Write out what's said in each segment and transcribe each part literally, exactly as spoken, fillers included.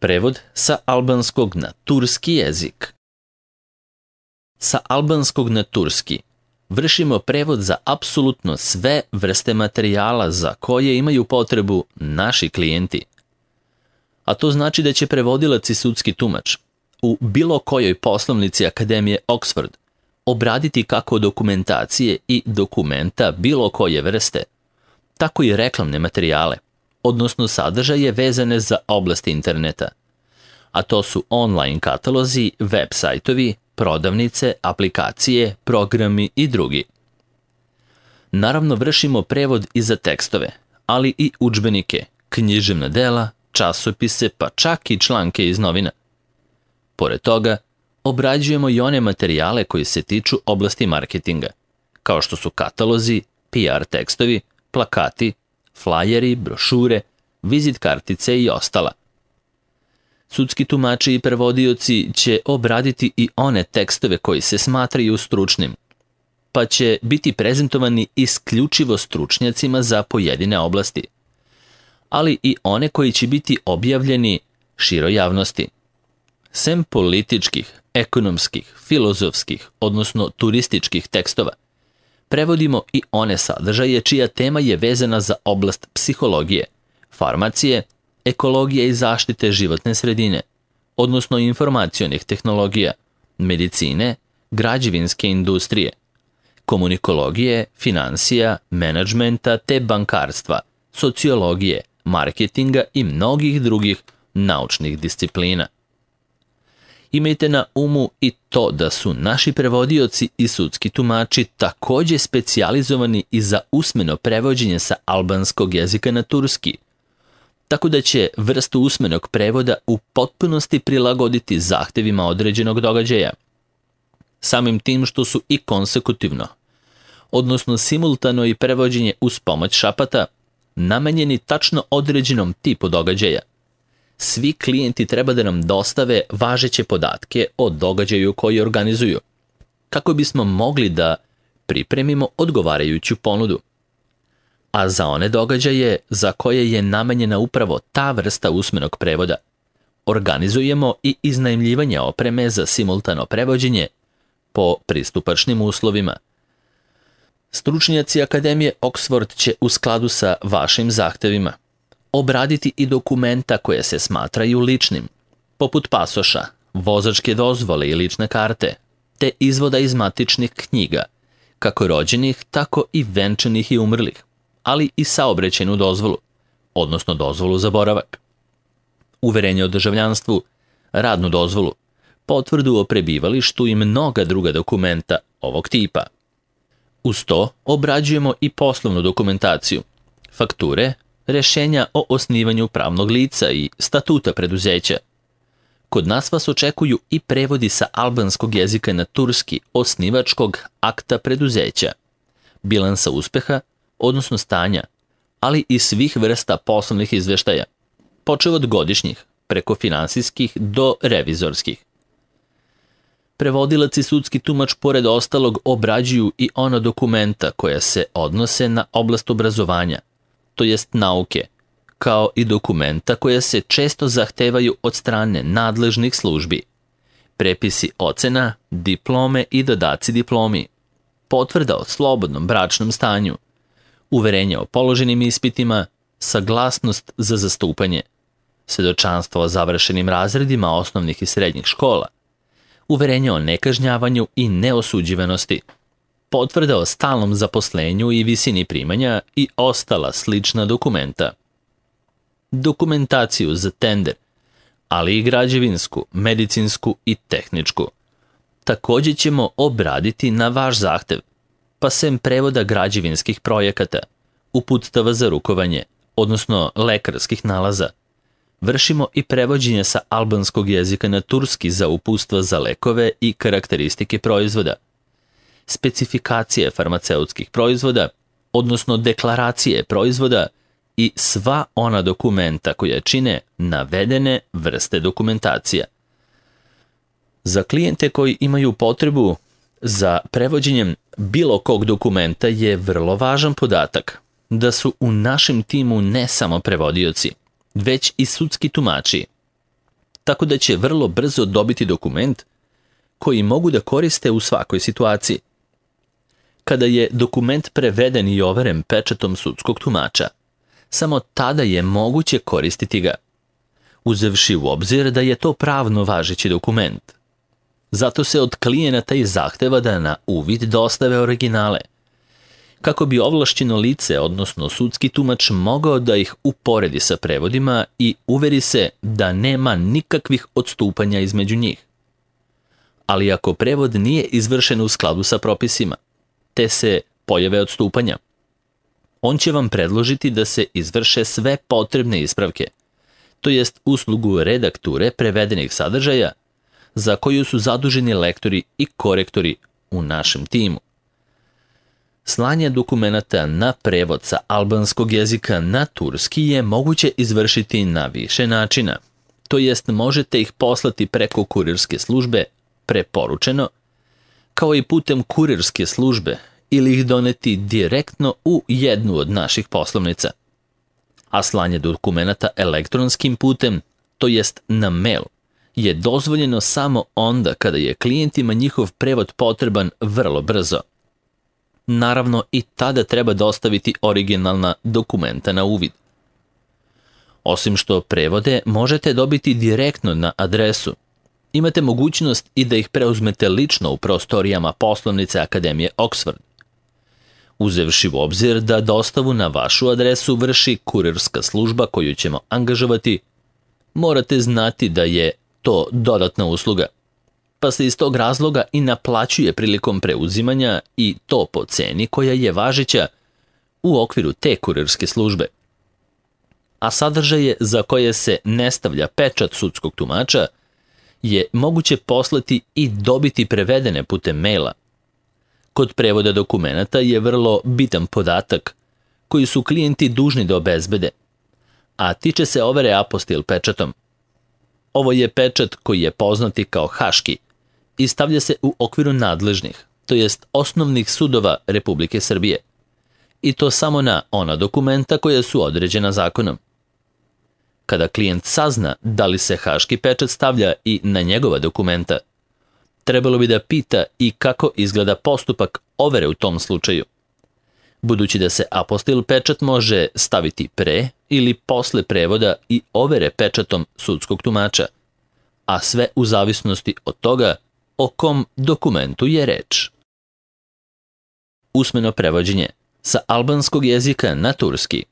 Prevod sa albanskog na turski jezik. Sa albanskog na turski vršimo prevod za apsolutno sve vrste materijala za koje imaju potrebu naši klijenti. A to znači da će prevodilac i sudski tumač u bilo kojoj poslovnici Akademije Oxford obraditi kako dokumentacije i dokumenta bilo koje vrste, tako i reklamne materijale, odnosno sadržaje vezane za oblast interneta. A to su online katalozi, web sajtovi, prodavnice, aplikacije, programi i drugi. Naravno vršimo prevod i za tekstove, ali i udžbenike, književna dela, časopise, pa čak i članke iz novina. Pored toga, obrađujemo i one materijale koji se tiču oblasti marketinga, kao što su katalozi, P R tekstovi, plakati, flajeri, brošure, vizit kartice i ostala. Sudski tumači i prevodioci će obraditi i one tekstove koji se smatraju stručnim, pa će biti prezentovani isključivo stručnjacima za pojedine oblasti, ali i one koji će biti objavljeni široj javnosti. Sem političkih, ekonomskih, filozofskih, odnosno turističkih tekstova, prevodimo i one sadržaje čija tema je vezana za oblast psihologije, farmacije, ekologije i zaštite životne sredine, odnosno informacionih tehnologija, medicine, građevinske industrije, komunikologije, finansija, menadžmenta te bankarstva, sociologije, marketinga i mnogih drugih naučnih disciplina. Imajte na umu i to da su naši prevodioci i sudski tumači također specijalizovani i za usmeno prevođenje sa albanskog jezika na turski, tako da će vrstu usmenog prevoda u potpunosti prilagoditi zahtevima određenog događaja. Samim tim što su i konsekutivno, odnosno simultano i prevođenje uz pomoć šapata, namenjeni tačno određenom tipu događaja. Svi klijenti treba da nam dostave važeće podatke o događaju koji organizuju, kako bismo mogli da pripremimo odgovarajuću ponudu. A za one događaje za koje je namenjena upravo ta vrsta usmenog prevoda, organizujemo i iznajmljivanje opreme za simultano prevođenje po pristupačnim uslovima. Stručnjaci Akademije Oxford će u skladu sa vašim zahtevima obraditi i dokumenta koje se smatraju ličnim, poput pasoša, vozačke dozvole i lične karte, te izvoda iz matičnih knjiga, kako rođenih, tako i venčanih i umrlih, ali i saobraćajnu dozvolu, odnosno dozvolu za boravak, uverenje o državljanstvu, radnu dozvolu, potvrdu o prebivalištu i mnoga druga dokumenta ovog tipa. Uz to obrađujemo i poslovnu dokumentaciju, fakture, rješenja o osnivanju pravnog lica i statuta preduzeća. Kod nas vas očekuju i prevodi sa albanskog jezika na turski osnivačkog akta preduzeća, bilansa uspeha, odnosno stanja, ali i svih vrsta poslovnih izveštaja, počev od godišnjih, preko finansijskih do revizorskih. Prevodilac i sudski tumač pored ostalog obrađuju i ona dokumenta koja se odnose na oblast obrazovanja, to jest nauke, kao i dokumenta koja se često zahtevaju od strane nadležnih službi, prepisi ocena, diplome i dodaci diplomi, potvrda o slobodnom bračnom stanju, uverenje o položenim ispitima, saglasnost za zastupanje, svedočanstvo o završenim razredima osnovnih i srednjih škola, uverenje o nekažnjavanju i neosuđivanosti, potvrda o stalnom zaposlenju i visini primanja i ostala slična dokumenta. Dokumentaciju za tender, ali i građevinsku, medicinsku i tehničku. Također ćemo obraditi na vaš zahtev, pa sem prevoda građevinskih projekata, uputstava za rukovanje, odnosno lekarskih nalaza, vršimo i prevođenje sa albanskog jezika na turski za uputstva za lekove i karakteristike proizvoda, specifikacije farmaceutskih proizvoda, odnosno deklaracije proizvoda i sva ona dokumenta koja čine navedene vrste dokumentacija. Za klijente koji imaju potrebu za prevođenjem bilo kog dokumenta je vrlo važan podatak da su u našem timu ne samo prevodioci, već i sudski tumači. tako da će vrlo brzo dobiti dokument koji mogu da koriste u svakoj situaciji. Kada je dokument preveden i overen pečatom sudskog tumača, samo tada je moguće koristiti ga, uzevši u obzir da je to pravno važeći dokument. Zato se od klijenata i zahteva da na uvid dostave originale, kako bi ovlašćeno lice, odnosno sudski tumač, mogao da ih uporedi sa prevodima i uveri se da nema nikakvih odstupanja između njih. Ali ako prevod nije izvršen u skladu sa propisima, te se pojave odstupanja, on će vam predložiti da se izvrše sve potrebne ispravke, to jest uslugu redakture prevedenih sadržaja, za koju su zaduženi lektori i korektori u našem timu. Slanje dokumenata na prevod sa albanskog jezika na turski je moguće izvršiti na više načina, to jest možete ih poslati preko kurirske službe preporučeno, kao i putem kurirske službe, ili ih doneti direktno u jednu od naših poslovnica. A slanje dokumenata elektronskim putem, to jest na mail, je dozvoljeno samo onda kada je klijentima njihov prevod potreban vrlo brzo. Naravno, i tada treba dostaviti originalna dokumenta na uvid. Osim što prevode možete dobiti direktno na adresu, imate mogućnost i da ih preuzmete lično u prostorijama poslovnice Akademije Oxford. Uzevši u obzir da dostavu na vašu adresu vrši kurirska služba koju ćemo angažovati, morate znati da je to dodatna usluga, pa se iz tog razloga i naplaćuje prilikom preuzimanja i to po ceni koja je važeća u okviru te kurirske službe. A sadržaje za koje se ne stavlja pečat sudskog tumača je moguće poslati i dobiti prevedene putem maila. Kod prevoda dokumenata je vrlo bitan podatak koji su klijenti dužni da obezbede, a tiče se overe apostil pečatom. Ovo je pečat koji je poznati kao haški i stavlja se u okviru nadležnih, to jest osnovnih sudova Republike Srbije, i to samo na ona dokumenta koja su određena zakonom. Kada klijent sazna da li se haški pečat stavlja i na njegova dokumenta, trebalo bi da pita i kako izgleda postupak overe u tom slučaju, budući da se apostil pečat može staviti pre ili posle prevoda i overe pečatom sudskog tumača, a sve u zavisnosti od toga o kom dokumentu je reč. Usmeno prevođenje sa albanskog jezika na turski.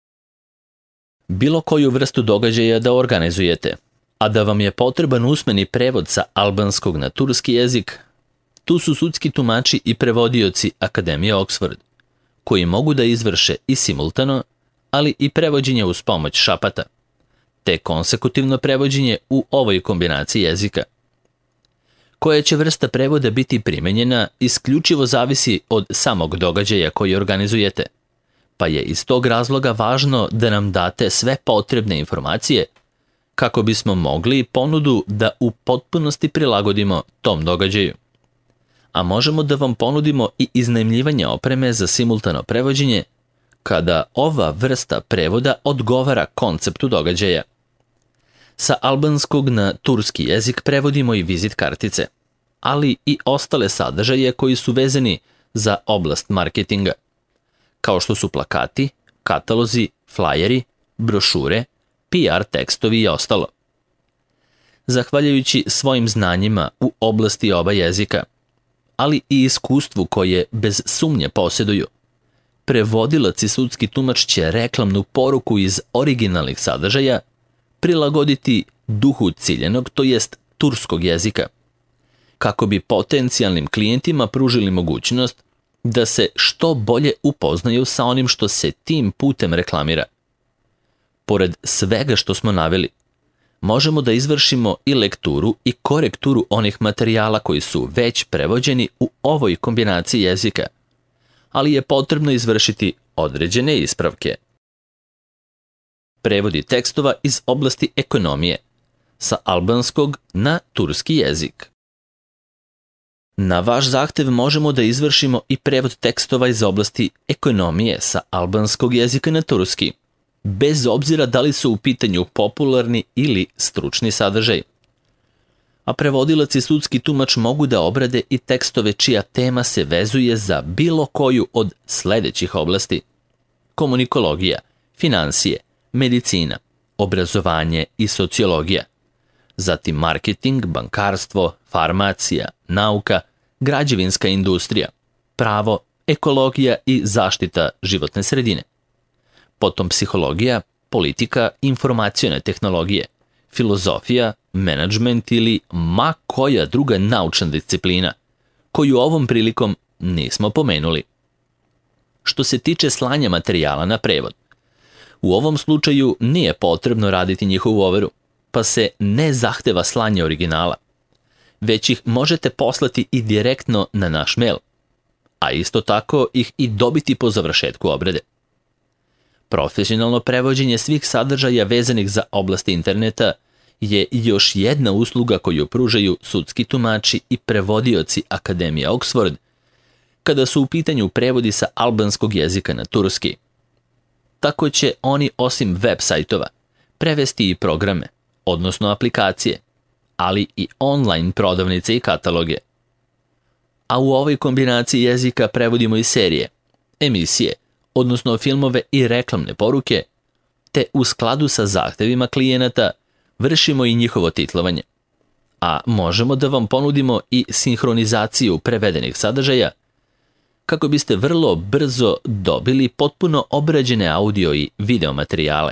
Bilo koju vrstu događaja da organizujete, a da vam je potreban usmeni prevod sa albanskog na turski jezik, tu su sudski tumači i prevodioci Akademije Oxford, koji mogu da izvrše i simultano, ali i prevođenje uz pomoć šapata, te konsekutivno prevođenje u ovoj kombinaciji jezika. Koja će vrsta prevoda biti primenjena isključivo zavisi od samog događaja koji organizujete, pa je iz tog razloga važno da nam date sve potrebne informacije kako bismo mogli ponudu da u potpunosti prilagodimo tom događaju. A možemo da vam ponudimo i iznajmljivanje opreme za simultano prevođenje kada ova vrsta prevoda odgovara konceptu događaja. Sa albanskog na turski jezik prevodimo i vizit kartice, ali i ostale sadržaje koji su vezani za oblast marketinga, kao što su plakati, katalozi, flajeri, brošure, P R tekstovi i ostalo. Zahvaljujući svojim znanjima u oblasti oba jezika, ali i iskustvu koje bez sumnje posjeduju, prevodilac i sudski tumač će reklamnu poruku iz originalnih sadržaja prilagoditi duhu ciljenog, to jest turskog jezika, kako bi potencijalnim klijentima pružili mogućnost da se što bolje upoznaju sa onim što se tim putem reklamira. Pored svega što smo naveli, možemo da izvršimo i lekturu i korekturu onih materijala koji su već prevođeni u ovoj kombinaciji jezika, ali je potrebno izvršiti određene ispravke. Prevodi tekstova iz oblasti ekonomije sa albanskog na turski jezik. Na vaš zahtev možemo da izvršimo i prevod tekstova iz oblasti ekonomije sa albanskog jezika na turski, bez obzira da li su u pitanju popularni ili stručni sadržaj. A prevodilac i sudski tumač mogu da obrade i tekstove čija tema se vezuje za bilo koju od sledećih oblasti: komunikologija, finansije, medicina, obrazovanje i sociologija, zatim marketing, bankarstvo, farmacija, nauka, građevinska industrija, pravo, ekologija i zaštita životne sredine, potom psihologija, politika, informacione tehnologije, filozofija, menadžment ili ma koja druga naučna disciplina, koju ovom prilikom nismo pomenuli. Što se tiče slanja materijala na prevod, u ovom slučaju nije potrebno raditi njihovu overu, pa se ne zahteva slanje originala, već ih možete poslati i direktno na naš mail, a isto tako ih i dobiti po završetku obrade. Profesionalno prevođenje svih sadržaja vezanih za oblasti interneta je još jedna usluga koju pružaju sudski tumači i prevodioci Akademije Oxford kada su u pitanju prevodi sa albanskog jezika na turski. Tako će oni osim web sajtova prevesti i programe, odnosno aplikacije, ali i online prodavnice i kataloge. A u ovoj kombinaciji jezika prevodimo i serije, emisije, odnosno filmove i reklamne poruke, te u skladu sa zahtevima klijenata vršimo i njihovo titlovanje. A možemo da vam ponudimo i sinhronizaciju prevedenih sadržaja, kako biste vrlo brzo dobili potpuno obrađene audio i video materijale.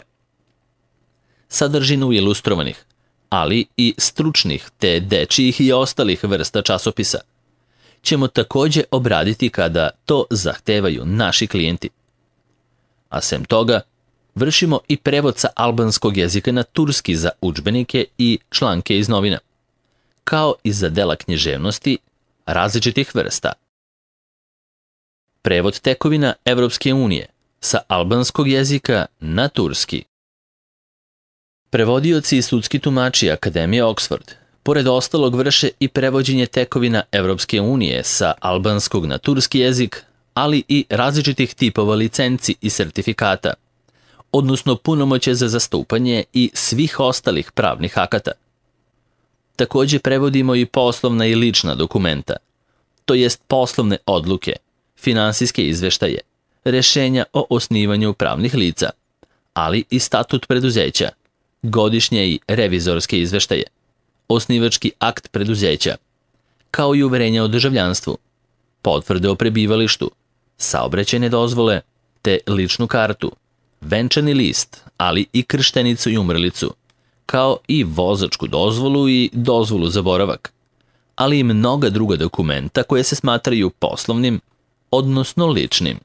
Sadržinu ilustrovanih, ali i stručnih te dečijih i ostalih vrsta časopisa ćemo takođe obraditi kada to zahtevaju naši klijenti. A sem toga, vršimo i prevod sa albanskog jezika na turski za udžbenike i članke iz novina, kao i za dela književnosti različitih vrsta. Prevod tekovina Evropske unije sa albanskog jezika na turski. Prevodioci i sudski tumači Akademije Oxford, pored ostalog, vrše i prevođenje tekovina Evropske unije sa albanskog na turski jezik, ali i različitih tipova licenci i sertifikata, odnosno punomoće za zastupanje i svih ostalih pravnih akata. Takođe prevodimo i poslovna i lična dokumenta, to jest poslovne odluke, finansijske izveštaje, rešenja o osnivanju pravnih lica, ali i statut preduzeća, godišnje i revizorske izveštaje, osnivački akt preduzeća, kao i uverenja o državljanstvu, potvrde o prebivalištu, saobraćajne dozvole, te ličnu kartu, venčani list, ali i krštenicu i umrlicu, kao i vozačku dozvolu i dozvolu za boravak, ali i mnoga druga dokumenta koje se smatraju poslovnim, odnosno ličnim.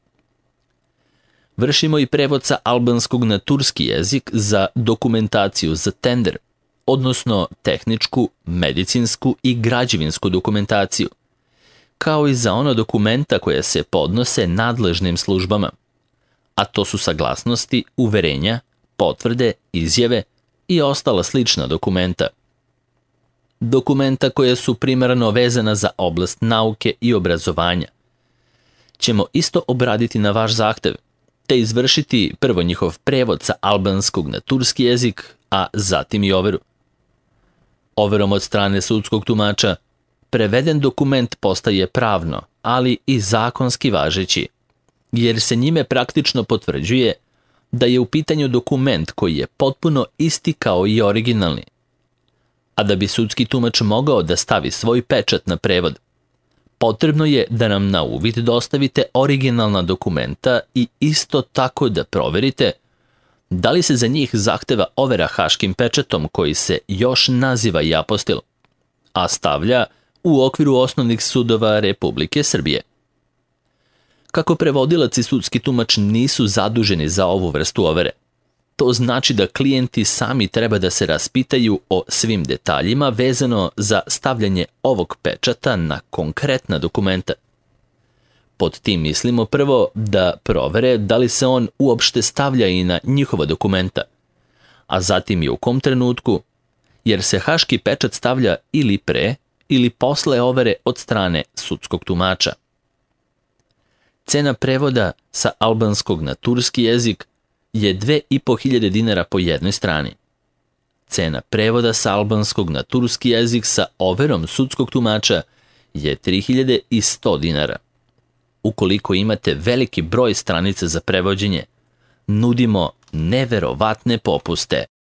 Vršimo i prevod sa albanskog na turski jezik za dokumentaciju za tender, odnosno tehničku, medicinsku i građevinsku dokumentaciju, kao i za ona dokumenta koje se podnose nadležnim službama, a to su saglasnosti, uverenja, potvrde, izjave i ostala slična dokumenta. Dokumenta koja su primarno vezana za oblast nauke i obrazovanja ćemo isto obraditi na vaš zahtev, te izvršiti prvo njihov prevod sa albanskog na turski jezik, a zatim i overu. Overom od strane sudskog tumača, preveden dokument postaje pravno, ali i zakonski važeći, jer se njime praktično potvrđuje da je u pitanju dokument koji je potpuno isti kao i originalni. A da bi sudski tumač mogao da stavi svoj pečat na prevod, potrebno je da nam na uvid dostavite originalna dokumenta i isto tako da proverite da li se za njih zahteva overa haškim pečatom koji se još naziva i apostil, a stavlja u okviru osnovnih sudova Republike Srbije. Kako prevodilac i sudski tumač nisu zaduženi za ovu vrstu overe, to znači da klijenti sami treba da se raspitaju o svim detaljima vezano za stavljanje ovog pečata na konkretna dokumenta. Pod tim mislimo prvo da provere da li se on uopšte stavlja i na njihova dokumenta, a zatim i u kom trenutku, jer se haški pečat stavlja ili pre ili posle overe od strane sudskog tumača. Cena prevoda sa albanskog na turski jezik je dve i po hiljade dinara po jednoj strani. Cena prevoda sa albanskog na turski jezik sa overom sudskog tumača je tri hiljade sto dinara. Ukoliko imate veliki broj stranica za prevođenje, nudimo neverovatne popuste.